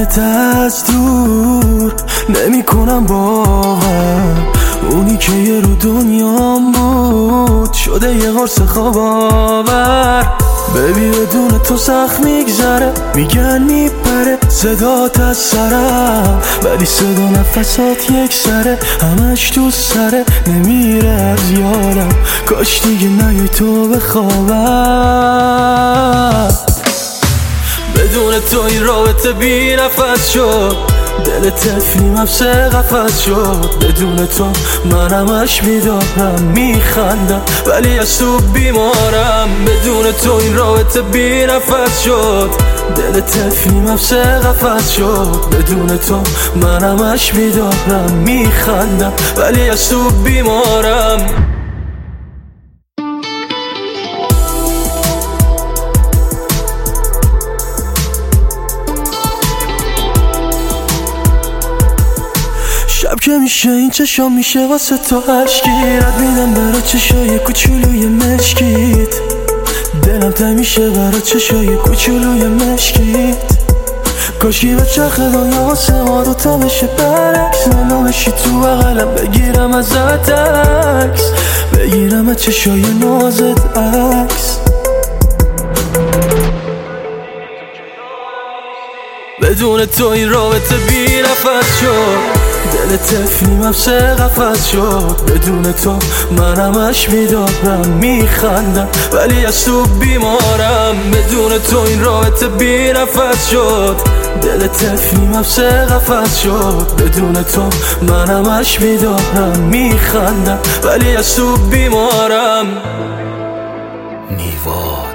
دیدنت از دور نمی کنم باور، اونی که یه رو دنیام بود شده یه قرص خواب آور. ببی بدون تو سخت میگذره، میگن میپره صدات از سرم، ولی صدا نفسات یک سره، همش تو سره نمیره از یادم. کاش دیگه نیای تو بخوابم. بدون تو این رابطه بی نفس شد، دل طفلیم حبس قفس شد. بدون تو من همش میدارم میخندم، ولی از تو بیمارم. بدون تو این رابطه بی نفس شد، دل طفلیم حبس قفس شد. بدون تو من همش میدارم میخندم، ولی از تو بیمارم. شب که میشه این چشام میشه واسه تو عشقی، رد میدم برا چشای کوچولوی مشکیت. دلم تنگ میشه برا چشای کوچولوی مشکیت. کاشکی به چرخ دنیا واسه ما دوتا بشه برعکس، منو بشی تو بغلم بگیرم ازت عکس، بگیرم از چشای نازت عکس. بدون تو این رابطه بی نفس شد، دل طفلیم حبس قفس شد. بدون تو من همش میدارم میخندم، ولی از تو بیمارم. بدون تو این رابطه بی نفس شد، دل طفلیم حبس قفس شد. بدون تو من همش میدارم میخندم، ولی از تو بیمارم. نیوا